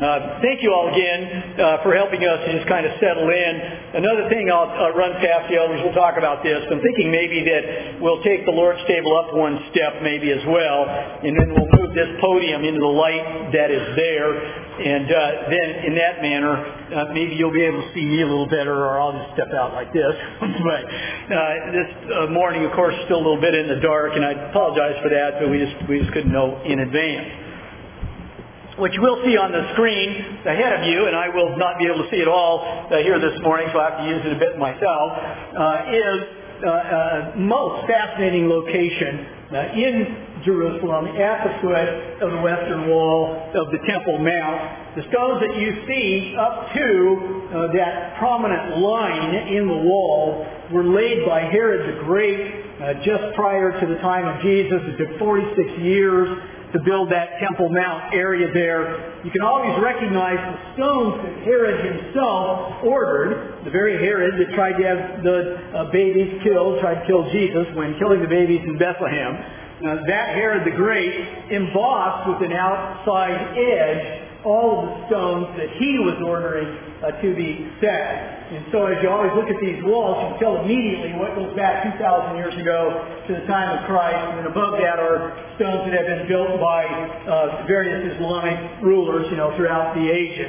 Thank you all again for helping us to just kind of settle in. Another thing I'll run past the elders, we'll talk about this. I'm thinking maybe that we'll take the Lord's table up one step maybe as well, and then we'll move this podium into the light that is there. And then in that manner, maybe you'll be able to see me a little better, or I'll just step out like this. But this morning, of course, is still a little bit in the dark, and I apologize for that, but we just couldn't know in advance. What you will see on the screen ahead of you, and I will not be able to see it all here this morning, so I have to use it a bit myself, is a most fascinating location in Jerusalem at the foot of the western wall of the Temple Mount. The stones that you see up to that prominent line in the wall were laid by Herod the Great just prior to the time of Jesus. It took 46 years to build that Temple Mount area there. You can always recognize the stones that Herod himself ordered, the very Herod that tried to have the babies killed, tried to kill Jesus when killing the babies in Bethlehem. That Herod the Great embossed with an outside edge all of the stones that he was ordering to be set. And so as you always look at these walls, you can tell immediately what goes back 2,000 years ago to the time of Christ. And above that are stones that have been built by various Islamic rulers, throughout the ages.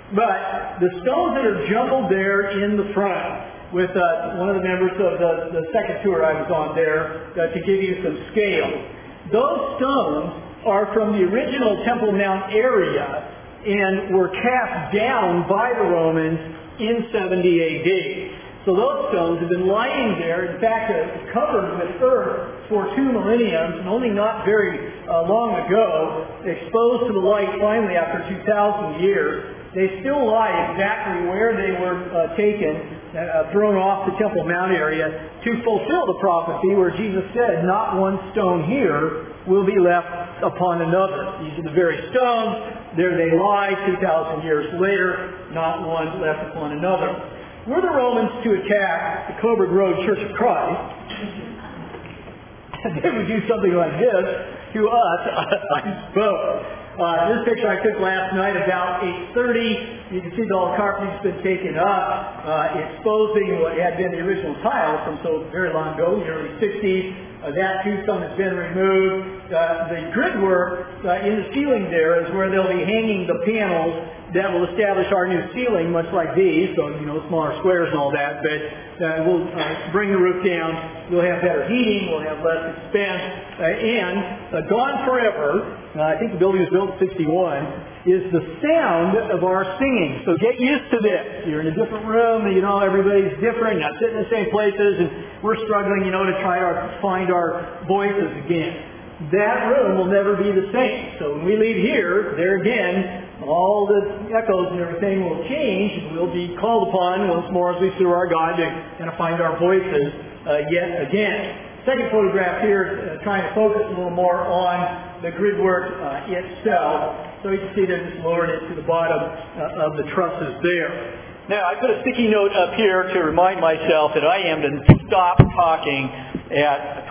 But the stones that are jumbled there in the front, with one of the members of the second tour I was on there to give you some scale. Those stones are from the original Temple Mount area and were cast down by the Romans in 70 A.D. So those stones have been lying there, in fact, covered with earth for 2 millenniums, and only not very long ago, exposed to the light finally after 2,000 years. They still lie exactly where they were taken, thrown off the Temple Mount area to fulfill the prophecy where Jesus said, "Not one stone here will be left upon another." These are the very stones. There they lie 2,000 years later, not one left upon another. Were the Romans to attack the Coburg Road Church of Christ, they would do something like this to us, I suppose. This picture I took last night about 8:30. You can see all the carpeting's been taken up, exposing what had been the original tile from so very long ago, in the early 60s. That too, some has been removed. The grid work in the ceiling there is where they'll be hanging the panels that will establish our new ceiling, much like these, so, smaller squares and all that, but we'll bring the roof down. We'll have better heating. We'll have less expense. And gone forever, I think the building was built in 61, is the sound of our singing. So get used to this. You're in a different room, everybody's different, not sitting in the same places, and we're struggling, to try to find our voices again. That room will never be the same. So when we leave here, there again, all the echoes and everything will change, and we'll be called upon once more as we serve our God to kind of find our voices yet again. Second photograph here, trying to focus a little more on the grid work itself. So you can see they're just lowered it to the bottom of the trusses there. Now, I put a sticky note up here to remind myself that I am to stop talking at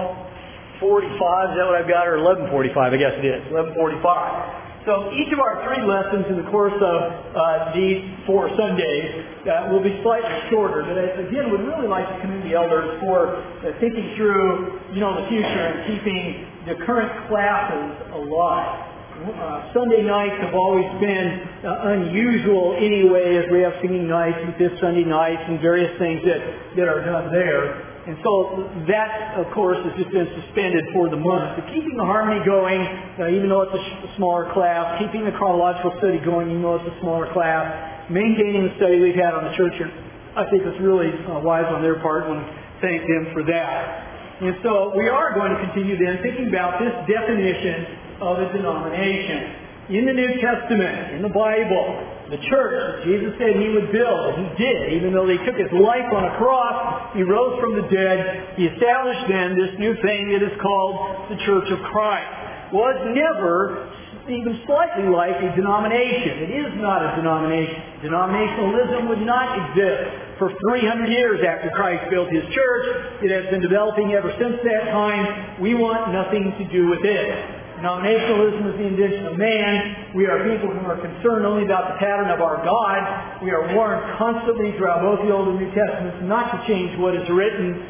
12:45. Is that what I've got? Or 11:45, I guess it is. 11:45. So each of our 3 lessons in the course of these 4 Sundays will be slightly shorter. But again, would really like to commend the elders for thinking through, the future and keeping the current classes alive. Sunday nights have always been unusual anyway, as we have singing nights and fifth Sunday nights and various things that are done there. And so that, of course, has just been suspended for the month. But keeping the harmony going, even though it's a smaller class, keeping the chronological study going, even though it's a smaller class, maintaining the study we've had on the church here, I think it's really wise on their part, and thank them for that. And so we are going to continue then thinking about this definition of a denomination. In the New Testament, in the Bible, the church, Jesus said he would build, and he did. Even though he took his life on a cross, he rose from the dead. He established then this new thing that is called the Church of Christ. Was never even slightly like a denomination. It is not a denomination. Denominationalism would not exist for 300 years after Christ built his church. It has been developing ever since that time. We want nothing to do with it. Denominationalism is the invention of man. We are people who are concerned only about the pattern of our God. We are warned constantly throughout both the Old and New Testaments not to change what is written.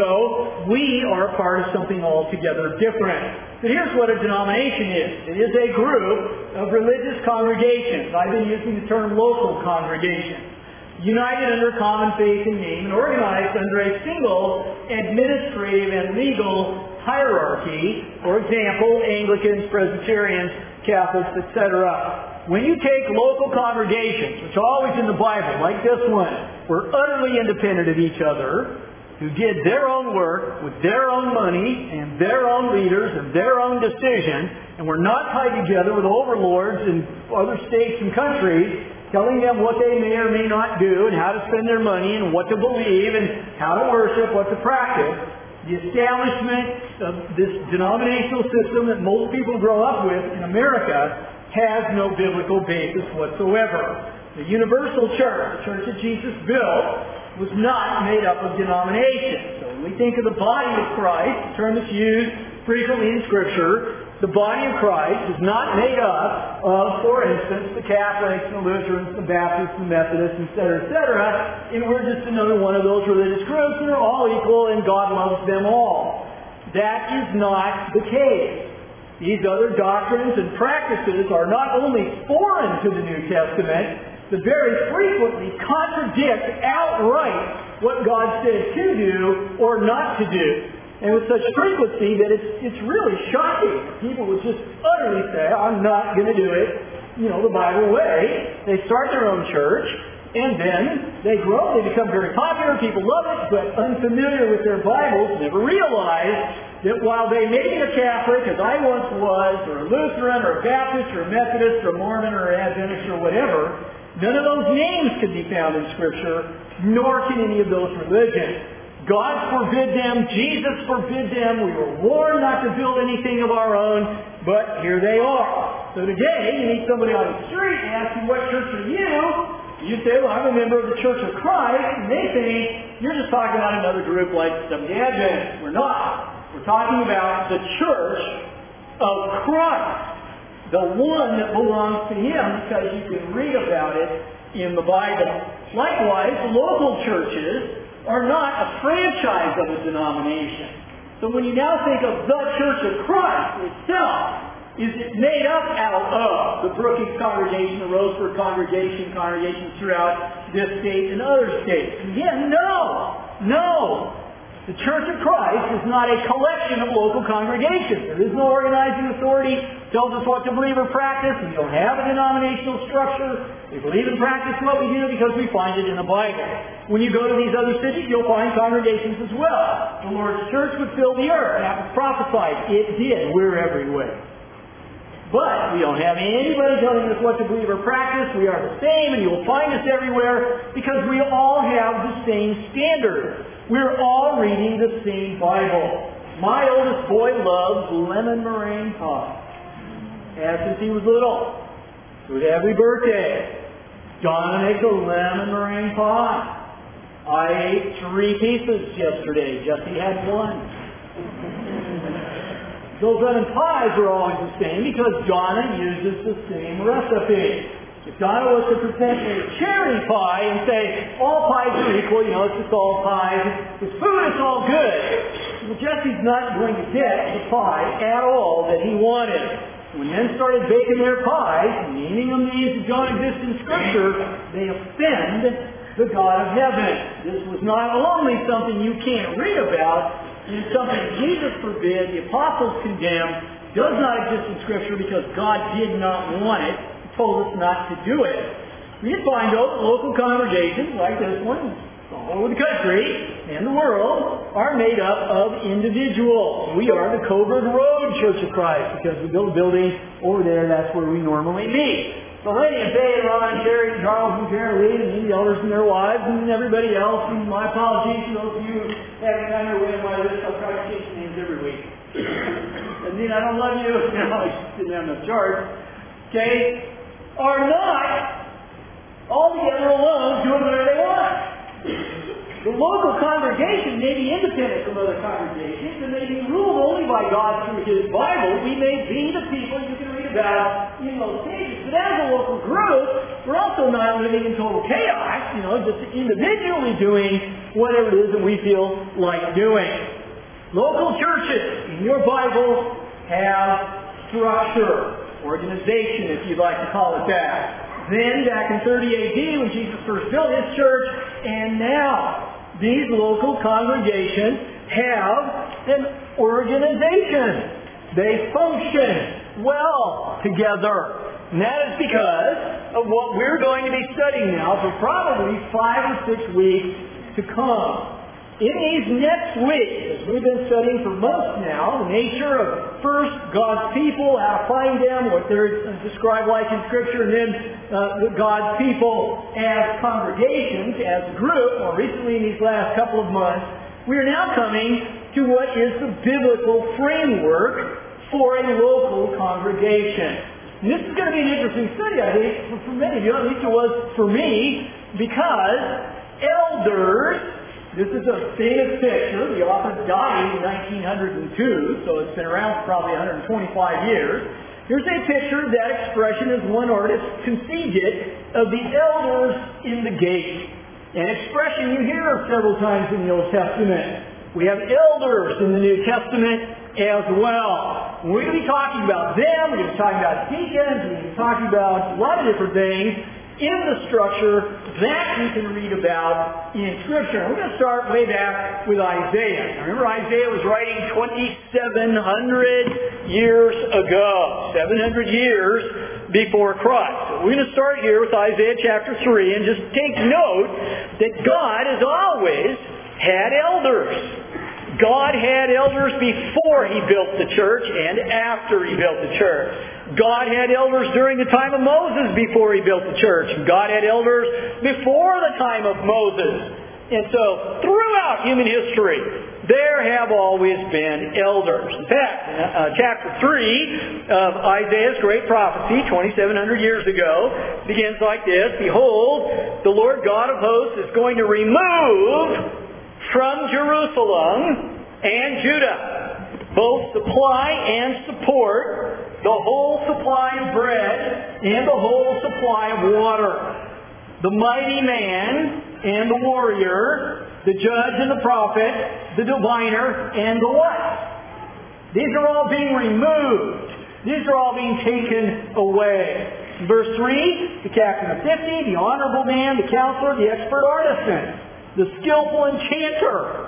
So, we are a part of something altogether different. But here's what a denomination is. It is a group of religious congregations. I've been using the term local congregations. United under common faith and name and organized under a single administrative and legal hierarchy. For example, Anglicans, Presbyterians, Catholics, etc. When you take local congregations, which are always in the Bible, like this one, were utterly independent of each other, who did their own work with their own money and their own leaders and their own decisions, and were not tied together with overlords in other states and countries, telling them what they may or may not do and how to spend their money and what to believe and how to worship, what to practice. The establishment of this denominational system that most people grow up with in America has no biblical basis whatsoever. The universal church, the church that Jesus built, was not made up of denominations. So when we think of the body of Christ, a term that's used frequently in Scripture, the body of Christ is not made up of, for instance, the Catholics, the Lutherans, the Baptists, the Methodists, etc., etc., and we're just another one of those religious groups and they're all equal and God loves them all. That is not the case. These other doctrines and practices are not only foreign to the New Testament, but very frequently contradict outright what God said to do or not to do. And with such frequency that it's really shocking. People would just utterly say, I'm not going to do it, the Bible way. They start their own church, and then they grow, they become very popular, people love it, but unfamiliar with their Bibles, never realize that while they may be a Catholic, as I once was, or a Lutheran, or a Baptist, or a Methodist, or a Mormon, or an Adventist, or whatever, none of those names can be found in Scripture, nor can any of those religions. God forbid them, Jesus forbid them, we were warned not to build anything of our own, but here they are. So today, you meet somebody on the street and ask you, what church are you? You say, well, I'm a member of the Church of Christ, and they think you're just talking about another group like Seventh-day Adventists. We're not. We're talking about the Church of Christ, the one that belongs to Him, because you can read about it in the Bible. Likewise, local churches are not a franchise of a denomination. So when you now think of the Church of Christ itself, is it made up out of the Brookings congregation, the Roseburg congregations throughout this state and other states? Again, no. The Church of Christ is not a collection of local congregations. There is no organizing authority that tells us what to believe or practice. We don't have a denominational structure. We believe and practice what we do because we find it in the Bible. When you go to these other cities, you'll find congregations as well. The Lord's church would fill the earth. That was prophesied. It did. We're everywhere. But we don't have anybody telling us what to believe or practice. We are the same, and you'll find us everywhere because we all have the same standard. We're all reading the same Bible. My oldest boy loves lemon meringue pie. Has since he was little. So every birthday, Donna makes a lemon meringue pie. I ate 3 pieces yesterday. Jesse had 1. Those lemon pies are always the same because Donna uses the same recipe. If Donna was to present a cherry pie and say, all pies are equal, it's just all pies, with food it's all good, well, Jesse's not going to get the pie at all that he wanted. When men started baking their pies, naming them names that don't exist in Scripture, they offend the God of heaven. This was not only something you can't read about, it is something Jesus forbid, the apostles condemned, does not exist in Scripture because God did not want it. He told us not to do it. We find out local congregations like this one, all over the country and the world, are made up of individuals. We are the Coburg Road Church of Christ because we built a building over there. That's where we normally meet. So Lenny and Faye and Ron and Jerry and Charles and Karen Lee and the elders and their wives and everybody else, and my apologies to those of you who haven't found your way on my list. I'll try to change names every week. And then I don't love you. I just didn't have enough charge. Okay? Are not altogether alone doing whatever they want. The local congregation may be independent from other congregations and may be ruled only by God through His Bible. We may be the people you can read about in those pages. But as a local group, we're also not living in total chaos, just individually doing whatever it is that we feel like doing. Local churches in your Bible have structure, organization, if you'd like to call it that. Then, back in 30 AD, when Jesus first built His church, and now, these local congregations have an organization. They function well together. And that is because of what we're going to be studying now for probably 5 or 6 weeks to come. In these next weeks, as we've been studying for months now, the nature of first God's people, how to find them, what they're described like in Scripture, and then God's people as congregations, as a group, more recently in these last couple of months, we are now coming to what is the biblical framework for a local congregation. And this is going to be an interesting study, I think, for many of you, at least it was for me, because elders... This is a famous picture. The author died in 1902, so it's been around for probably 125 years. Here's a picture of that expression as one artist conceived it of the elders in the gate. An expression you hear several times in the Old Testament. We have elders in the New Testament as well. We're going to be talking about them. We're going to be talking about deacons. We're going to be talking about a lot of different things in the structure that you can read about in Scripture. We're going to start way back with Isaiah. Now remember, Isaiah was writing 2,700 years ago, 700 years before Christ. So we're going to start here with Isaiah chapter 3 and just take note that God has always had elders. God had elders before He built the church and after He built the church. God had elders during the time of Moses before He built the church. God had elders before the time of Moses. And so, throughout human history, there have always been elders. In fact, chapter 3 of Isaiah's great prophecy, 2,700 years ago, begins like this. Behold, the Lord God of hosts is going to remove from Jerusalem and Judah both supply and support, the whole supply of bread and the whole supply of water, the mighty man and the warrior, the judge and the prophet, the diviner and the what? These are all being removed. These are all being taken away. In verse 3, the captain of 50, the honorable man, the counselor, the expert artisan, the skillful enchanter,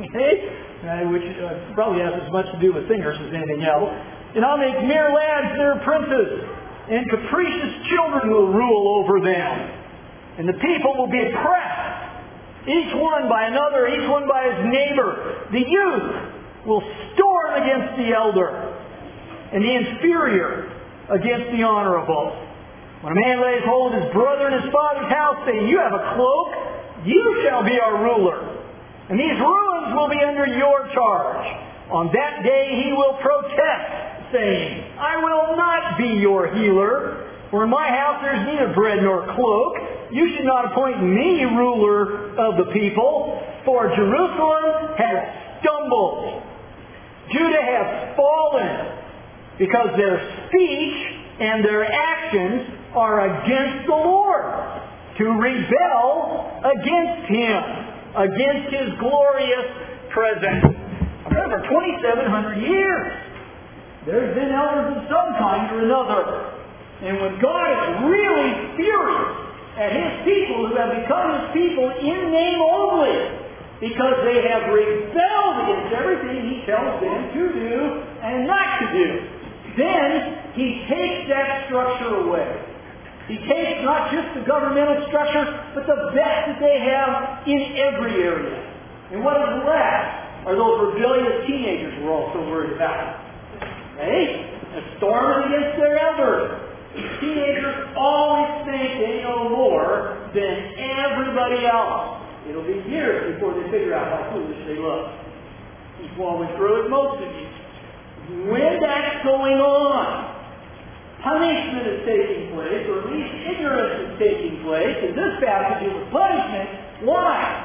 which probably has as much to do with singers as anything else. And I'll make mere lads their princes, and capricious children will rule over them. And the people will be oppressed, each one by another, each one by his neighbor. The youth will storm against the elder, and the inferior against the honorable. When a man lays hold of his brother in his father's house, saying, "You have a cloak, you shall be our ruler, and these ruins will be under your charge." On that day he will protest, saying, "I will not be your healer, for in my house there is neither bread nor cloak. You should not appoint me ruler of the people, for Jerusalem has stumbled. Judah has fallen, because their speech and their actions are against the Lord, to rebel against Him, against His glorious presence." Remember, 2,700 years. There's been elders of some kind or another. And when God is really furious at His people who have become His people in name only, because they have rebelled against everything He tells them to do and not to do, then He takes that structure away. He takes not just the governmental structure, but the best that they have in every area. And what is left are those rebellious teenagers we're all so worried about. Right? And storming against their elders. These teenagers always think they know more than everybody else. It'll be years before they figure out how foolish they look. People always grow at most of you. When that's going on, punishment is taking place, or at least ignorance is taking place, and this passage is a punishment. Why?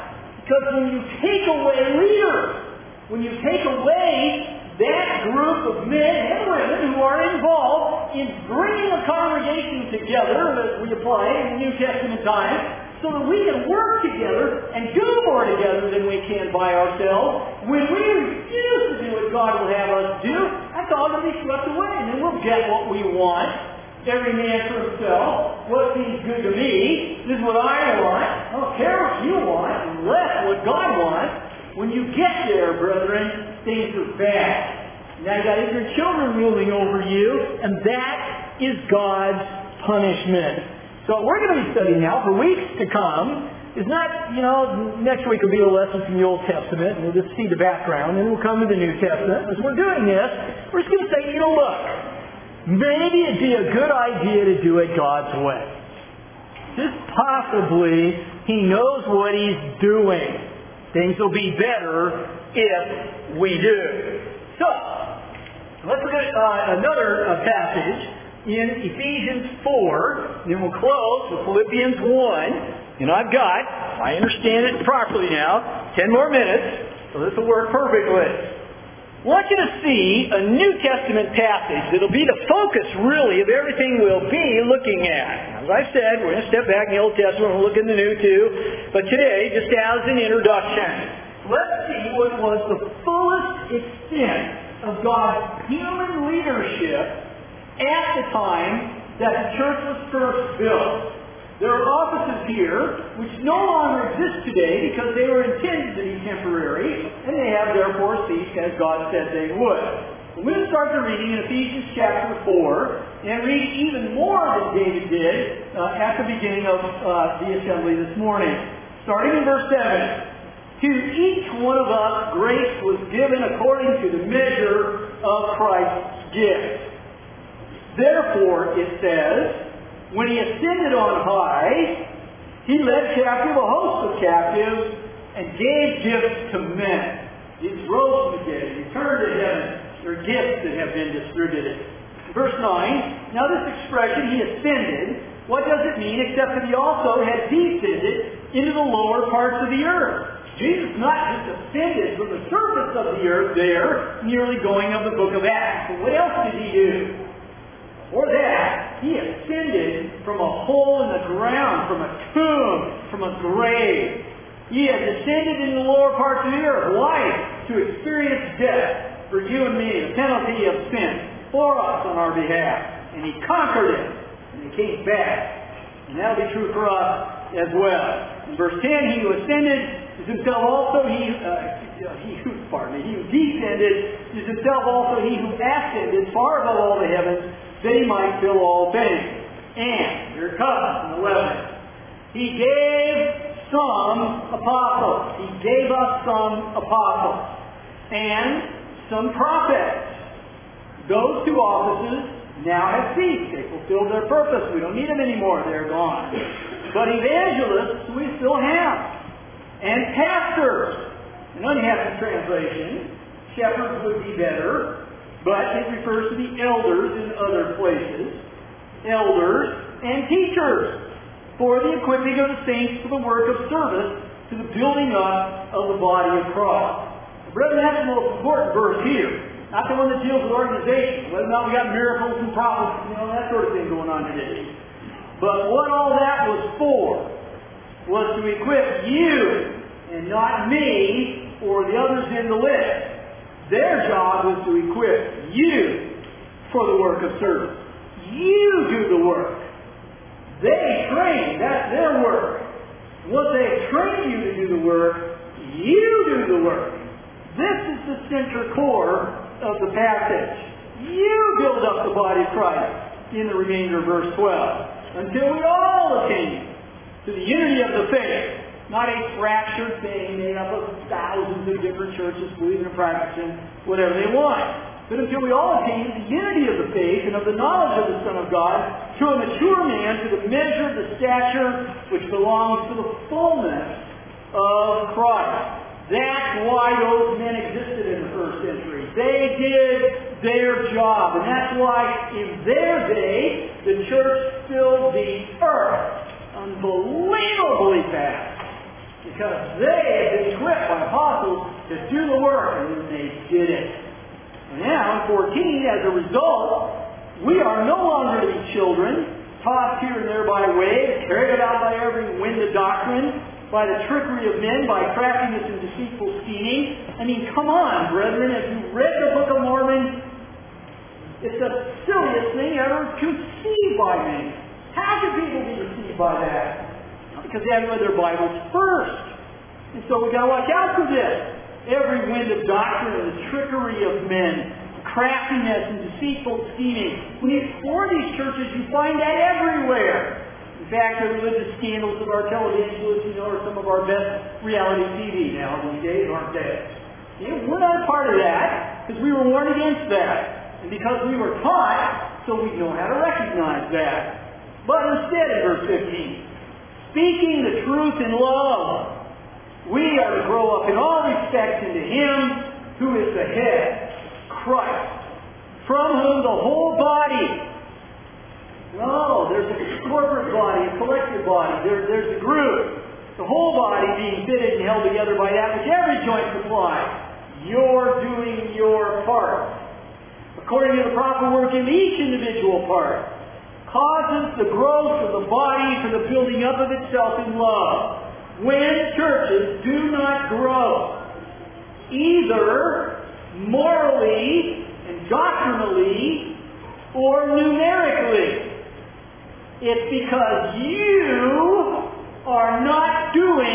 Because when you take away leaders, when you take away that group of men and women who are involved in bringing a congregation together, as we apply in the New Testament time, so that we can work together and do more together than we can by ourselves, when we refuse to do what God will have us do, that's all going to be swept away, and then we'll get what we want. Every man for himself. What seems good to me, this is what I want. I don't care what you want, unless what God wants. When you get there, brethren, things are bad. Now you got your children ruling over you, and that is God's punishment. So what we're going to be studying now for weeks to come is not, next week will be a lesson from the Old Testament, and we'll just see the background, and we'll come to the New Testament. As we're doing this, we're just going to say, look, maybe it'd be a good idea to do it God's way. Just possibly, He knows what He's doing. Things will be better if we do. So, let's look at another passage in Ephesians 4. Then we'll close with Philippians 1. And I understand it properly now, 10 more minutes, so this will work perfectly. I want you to see a New Testament passage that'll be the focus, really, of everything we'll be looking at. As I said, we're going to step back in the Old Testament and we'll look in the New too. But today, just as an introduction, let's see what was the fullest extent of God's human leadership at the time that the church was first built. There are offices here which no longer exist today because they were intended to be temporary, and they have therefore ceased as God said they would. We're going to start the reading in Ephesians chapter 4 and read even more than David did at the beginning of the assembly this morning. Starting in verse 7. To each one of us grace was given according to the measure of Christ's gift. Therefore, it says, when He ascended on high, He led captive a host of captives and gave gifts to men. He rose from the dead. He returned to heaven. There are gifts that have been distributed. Verse 9, now this expression, He ascended, what does it mean except that He also had descended into the lower parts of the earth? Jesus not just ascended from the surface of the earth there, nearly going of the book of Acts. But what else did He do? For that, He ascended from a hole in the ground, from a tomb, from a grave. He had descended into the lower parts of the earth. Why? To experience death for you and me, the penalty of sin, for us on our behalf. And He conquered it, and He came back. And that'll be true for us as well. In verse 10, He who ascended is Himself also he who descended is Himself also He who ascended far above all the heavens, that He might fill all things. And, here it comes in 11. He gave some apostles. He gave us some apostles. And some prophets. Those two offices now have ceased. They fulfilled their purpose. We don't need them anymore. They're gone. But evangelists we still have. And pastors. An unhappy translation. Shepherds would be better. But it refers to the elders in other places. Elders and teachers. For the equipping of the saints for the work of service to the building up of the body of Christ. Brethren, that's the most important verse here. Not the one that deals with organization. Whether or not we got miracles and prophecies, that sort of thing going on today. But what all that was for was to equip you and not me or the others in the list. Their job was to equip you for the work of service. You do the work. They train. That's their work. Once they train you to do the work, you do the work. This is the center core of the passage. You build up the body of Christ in the remainder of verse 12 until we all attain to the unity of the faith. Not a fractured thing made up of thousands of different churches believing and practicing whatever they want. But until we all attain the unity of the faith and of the knowledge of the Son of God, to a mature man, to the measure of the stature which belongs to the fullness of Christ. That's why those men existed in the first century. They did their job. And that's why in their day, the church filled the earth unbelievably fast. Because they had been equipped by apostles to do the work, and then they did it. And now, in 14, as a result, we are no longer to be children, tossed here and there by waves, carried about by every wind of doctrine, by the trickery of men, by craftiness and deceitful scheming. I mean, come on, brethren, if you read the Book of Mormon, it's the silliest thing ever conceived by men. How can people be deceived by that? Because they haven't read their Bibles first. And so we've got to watch out for this. Every wind of doctrine and the trickery of men, craftiness and deceitful scheming. When you explore these churches, you find that everywhere. In fact, the religious scandals of our television, are some of our best reality TV now these days, aren't they? We're not a part of that, because we were warned against that. And because we were taught, so we know how to recognize that. But instead, in verse 15, speaking the truth in love, we are to grow up in all respects into Him who is the head, Christ, from whom the whole body. No, there's a corporate body, a collective body. There's a group. The whole body being fitted and held together by that which every joint supplies. You're doing your part. According to the proper work in each individual part, causes the growth of the body for the building up of itself in love. When churches do not grow, either morally and doctrinally or numerically, it's because you are not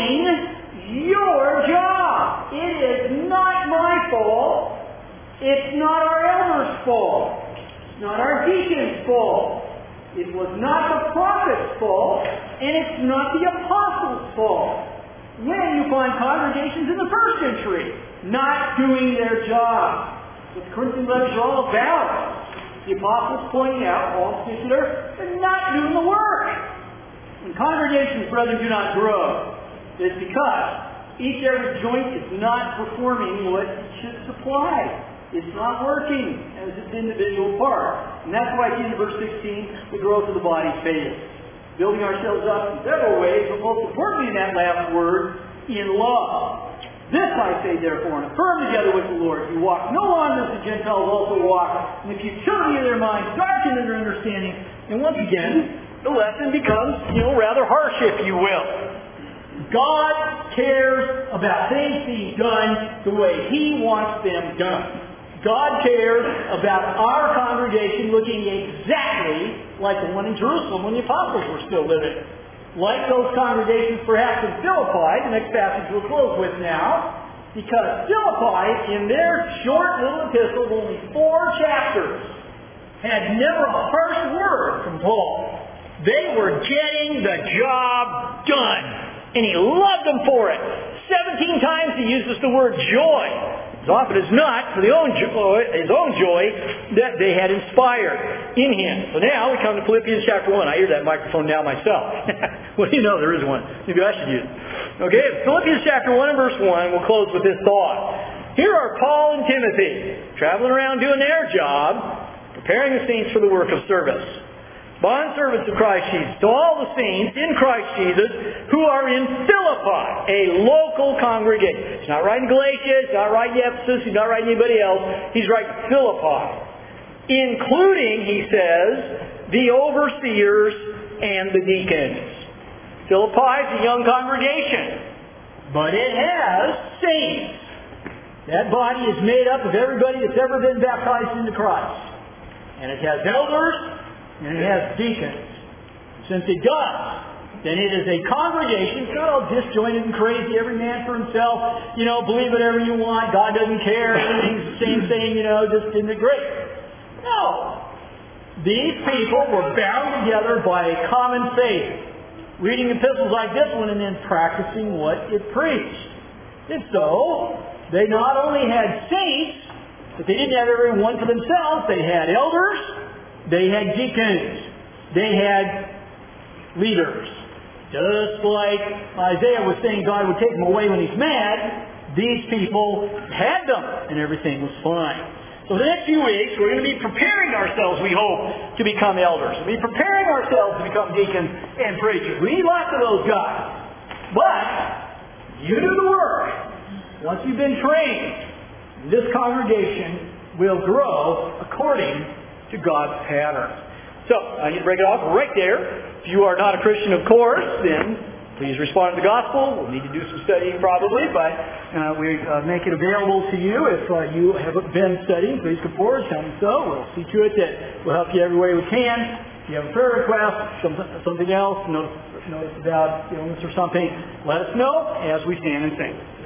doing your job. It is not my fault. It's not our elders' fault. It's not our deacons' fault. It was not the prophet's fault, and it's not the apostles' fault. When you find congregations in the first century not doing their job, what the Corinthian letters are all about. The apostles pointing out, all in particular, they're not doing the work. When congregations, brethren, do not grow, it's because each every joint is not performing what it should supply. It's not working as its individual part. And that's why at the end of verse 16, the growth of the body fails. Building ourselves up in several ways, but most importantly in that last word, in love. This I say therefore, and affirm together with the Lord, you walk no longer as the Gentiles also walk, in the futility of their minds, darkened in their understanding. And once again, the lesson becomes, rather harsh, if you will. God cares about things being done the way He wants them done. God cares about our congregation looking exactly like the one in Jerusalem when the apostles were still living. Like those congregations perhaps in Philippi, the next passage we'll close with now, because Philippi, in their short little epistle of only 4 chapters, had never a harsh word from Paul. They were getting the job done, and he loved them for it. 17 times he uses the word joy. As often as not, for his own joy that they had inspired in him. So now we come to Philippians chapter 1. I hear that microphone now myself. Well, there is one. Maybe I should use it. Okay, Philippians chapter 1 and verse 1, we'll close with this thought. Here are Paul and Timothy, traveling around doing their job, preparing the saints for the work of service. Bondservants of Christ Jesus, to all the saints in Christ Jesus who are in Philippi, a local congregation. He's not writing Galatia, he's not writing Ephesus, he's not writing anybody else. He's writing Philippi. Including, he says, the overseers and the deacons. Philippi is a young congregation, but it has saints. That body is made up of everybody that's ever been baptized into Christ. And it has elders, and it has deacons. Since it does, then it is a congregation, it's not all disjointed and crazy, every man for himself, believe whatever you want, God doesn't care, everything's the same thing, just isn't it great? No. These people were bound together by a common faith, reading epistles like this one and then practicing what it preached. And so, they not only had saints, but they didn't have everyone for themselves, they had elders, they had deacons. They had leaders. Just like Isaiah was saying God would take them away when He's mad, these people had them, and everything was fine. So the next few weeks, we're going to be preparing ourselves, we hope, to become elders. We'll be preparing ourselves to become deacons and preachers. We need lots of those guys. But You do the work. Once you've been trained, this congregation will grow according to God's pattern. So, I need to break it off right there. If you are not a Christian, of course, then please respond to the gospel. We'll need to do some studying probably, but we make it available to you. If you haven't been studying, please come forward, tell me so. We'll see to it that we'll help you every way we can. If you have a prayer request, something else, notice about illness or something, let us know as we stand and sing.